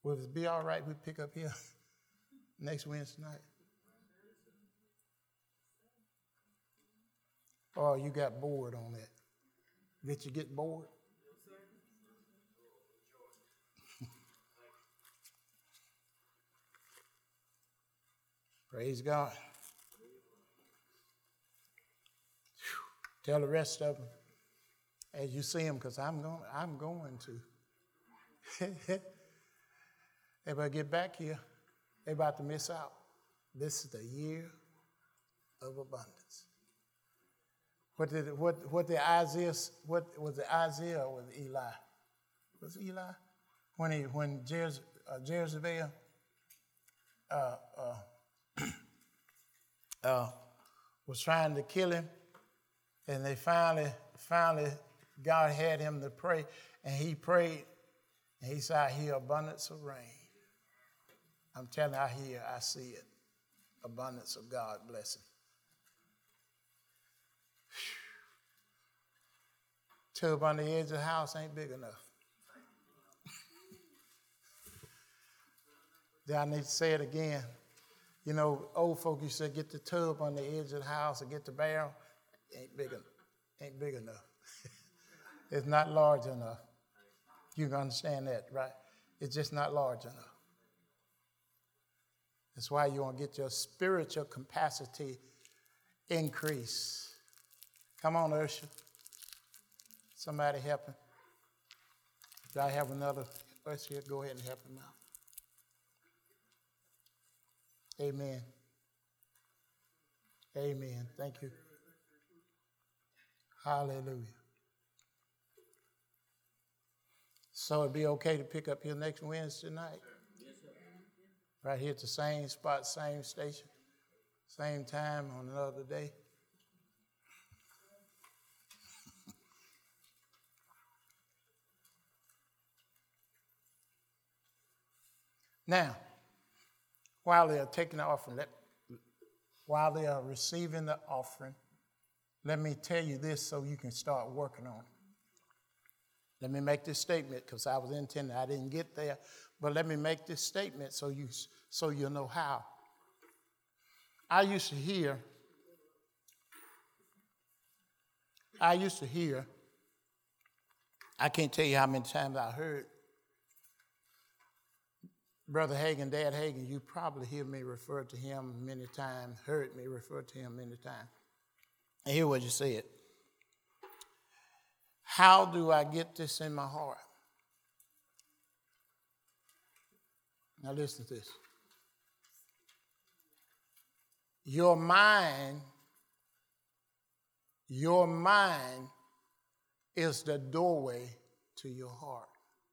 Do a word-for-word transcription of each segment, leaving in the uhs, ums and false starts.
Will it be all right we pick up here next Wednesday night? Or you got bored on that? Did you get bored? Praise God. Whew. Tell the rest of them as you see them, because I'm going, I'm going to. Everybody get back here. They're about to miss out. This is the year of abundance. What did what what the Isaiah what was it Isaiah or was it Eli? Was it Eli? When he when Jez, uh, Jezebel uh, uh, uh, was trying to kill him, and they finally finally God had him to pray, and he prayed, and he said, "I hear abundance of rain." I'm telling you, I hear, I see it. Abundance of God blessing. Tub on the edge of the house ain't big enough. Then I need to say it again. You know, old folk used to get the tub on the edge of the house and get the barrel. Ain't big enough. Ain't big enough. It's not large enough. You can understand that, right? It's just not large enough. That's why you want to get your spiritual capacity increase. Come on, Ursha. Somebody help him. Do I have another Ursha? Go ahead and help him out. Amen. Amen. Thank you. Hallelujah. So it'd be okay to pick up here next Wednesday night? Right here at the same spot, same station, same time on another day. Now, while they are taking the offering, let, while they are receiving the offering, let me tell you this so you can start working on it. Let me make this statement because I was intending, I didn't get there, but let me make this statement so you so you'll know how. I used to hear, I used to hear, I can't tell you how many times I heard Brother Hagin, Dad Hagin, you probably hear me refer to him many times, heard me refer to him many times. And hear what you said. How do I get this in my heart? Now listen to this. Your mind, your mind is the doorway to your heart.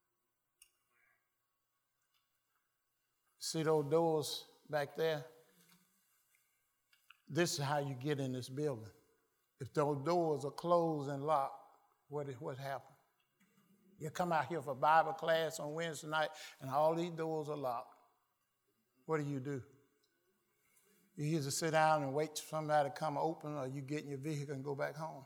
See those doors back there? This is how you get in this building. If those doors are closed and locked, what what happened? You come out here for Bible class on Wednesday night and all these doors are locked. What do you do? You either sit down and wait for somebody to come open, or you get in your vehicle and go back home.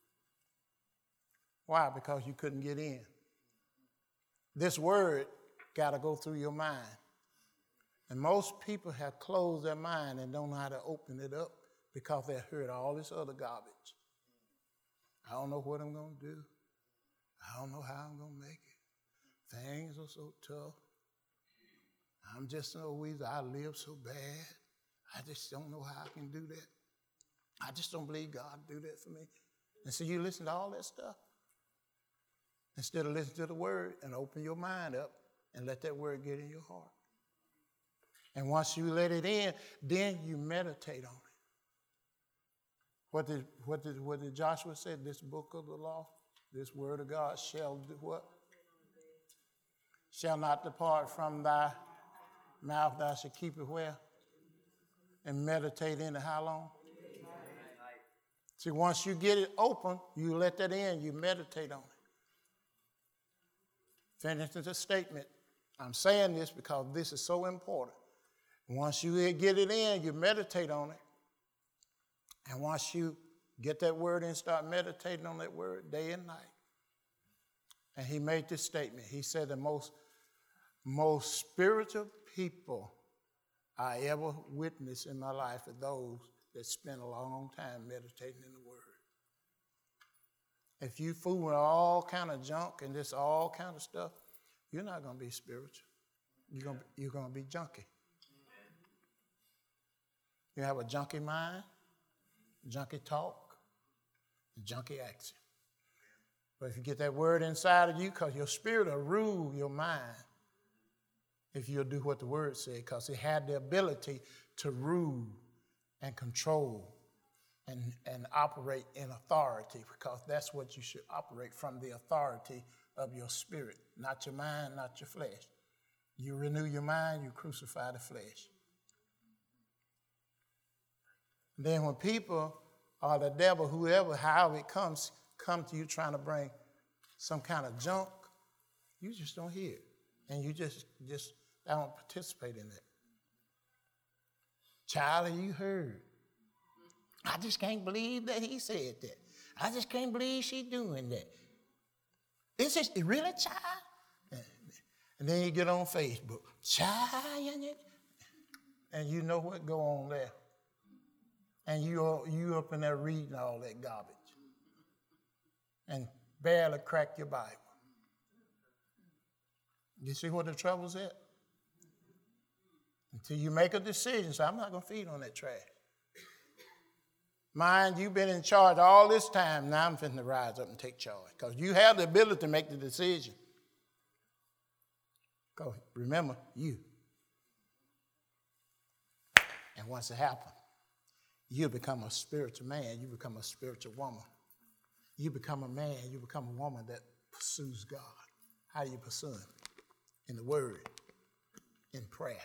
Why? Because you couldn't get in. This word got to go through your mind. And most people have closed their mind and don't know how to open it up because they heard all this other garbage. I don't know what I'm going to do. I don't know how I'm going to make it. Things are so tough. I'm just no weasel. I live so bad. I just don't know how I can do that. I just don't believe God do that for me. And so you listen to all that stuff instead of listening to the word and open your mind up and let that word get in your heart. And once you let it in, then you meditate on it. What did, what did, what did Joshua say? This book of the law, this word of God shall do what? Shall not depart from thy mouth. Thou shalt keep it where? And meditate in it how long? See, once you get it open, you let that in, you meditate on it. Finish the statement. I'm saying this because this is so important. Once you get it in, you meditate on it. And once you get that word in, start meditating on that word day and night. And he made this statement. He said the most most spiritual people I ever witnessed in my life are those that spend a long time meditating in the Word. If you fool with all kind of junk and this all kind of stuff, you're not going to be spiritual. You're going to, you're going to be junky. You have a junky mind, junky talk, junky action. But if you get that word inside of you, because your spirit will rule your mind if you'll do what the word said, because it had the ability to rule and control and, and operate in authority, because that's what you should operate from, the authority of your spirit, not your mind, not your flesh. You renew your mind, you crucify the flesh. Then when people or the devil, whoever, however it comes, come to you trying to bring some kind of junk, you just don't hear it. And you just, just don't participate in it. Charlie, you heard. I just can't believe that he said that. I just can't believe she's doing that. Is it really, child? And then you get on Facebook, child, and you know what go on there. And you you up in there reading all that garbage and barely crack your Bible. You see what the trouble's at? Until you make a decision, so I'm not going to feed on that trash. Mind, you've been in charge all this time. Now I'm finna rise up and take charge, because you have the ability to make the decision. Go, remember, you. And once it happens, you become a spiritual man. You become a spiritual woman. You become a man. You become a woman that pursues God. How do you pursue him? In the word, in prayer.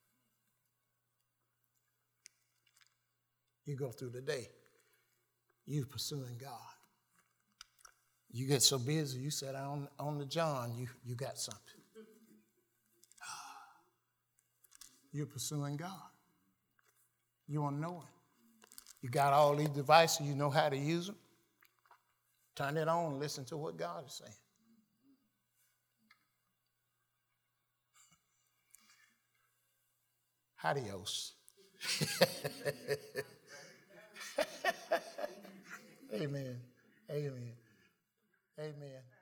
You go through the day, you pursuing God. You get so busy, you sit on, on the John, you, you got something. You're pursuing God. You want to know him. You got all these devices, you know how to use them. Turn it on, listen to what God is saying. Adios. Amen. Amen. Amen.